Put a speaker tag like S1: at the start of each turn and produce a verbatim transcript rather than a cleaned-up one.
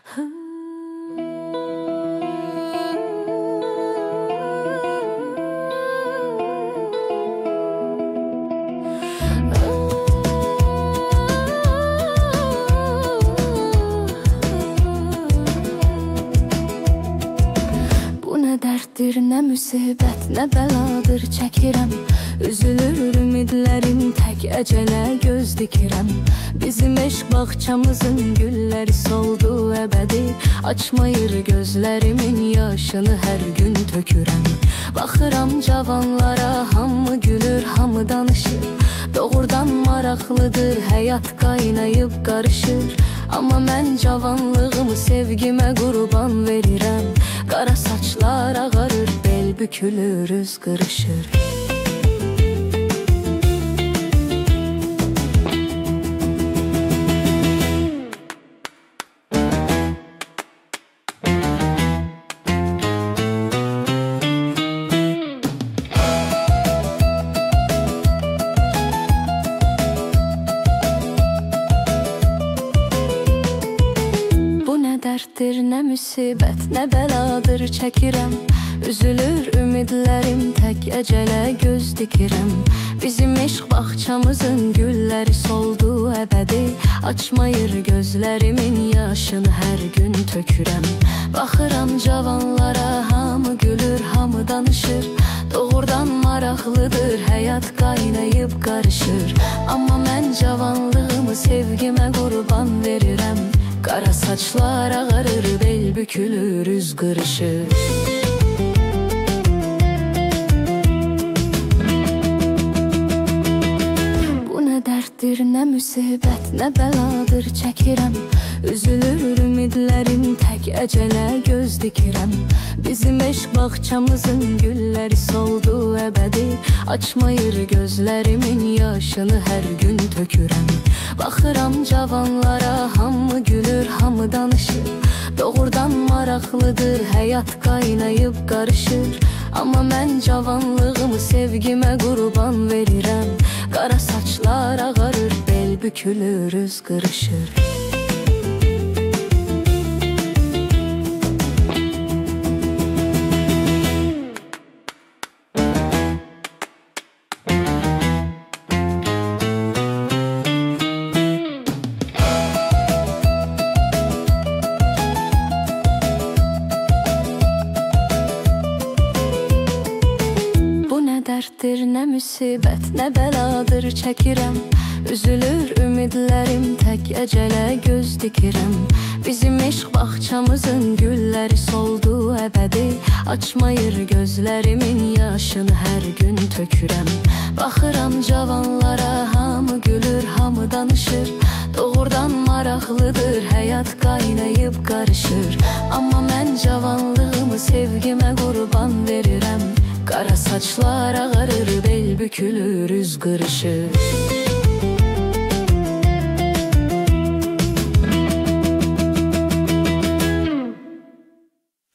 S1: Dərddir, nə müsibət, nə bəladır çəkirəm. Üzülür ümidlərim, tək əcələ göz dikirəm. Bizim eşq bağçamızın gülləri soldu əbədi. Açmayır gözlərimin yaşını hər gün tökürəm. Baxıram cavanlara, hamı gülür, hamı danışır. Doğrudan maraqlıdır, həyat qaynayıb qarışır. Amma mən cavanlığımı sevgimə qurban verirəm. Qara saçlar ağarır, bel bükülür, üz qırışır. Dərddir, nə müsibət, nə bəladır çəkirəm. Üzülür ümidlərim, tək əcələ göz dikirəm. Bizim eşq bağçamızın gülləri soldu əbədi. Açmayır gözlərimin yaşını hər gün tökürəm. Baxıram cavanlara, hamı gülür, hamı danışır. Doğrudan maraqlıdır, həyat qaynayıb qarışır. Amma mən cavanlığımı sevgimə qurban verirəm. Qara saçlar ağarır, bel bükülür, üz qırışır. Bu nə dərddir, nə müsibət, nə bəladır çəkirəm. Üzülür ümidlərim, tək əcələ göz dikirəm. Bizim eşq bağçamızın gülləri soldu əbədi. Açmayır gözlərimin yaşını hər gün tökürəm. Baxıram cavanlara, hamı gülür, hamı danışır. Doğrudan maraqlıdır, həyat qaynayıb qarışır. Amma mən cavanlığımı sevgimə qurban verirəm. Qara saçlar ağarır, bel bükülür, üz qırışır. Dərddir, nə müsibət, nə bəladır çəkirəm. Üzülür ümidlərim, tək əcələ göz dikirəm. Bizim eşq bağçamızın gülləri soldu əbədi. Açmayır gözlərimin yaşını hər gün tökürəm. Baxıram cavanlara, hamı gülür, hamı danışır. Doğrudan maraqlıdır, həyat qaynayıb qarışır. Amma mən cavanlığımı sevgimə qurban verirəm. Qara saçlar ağarır, bel bükülür, üz qırışır.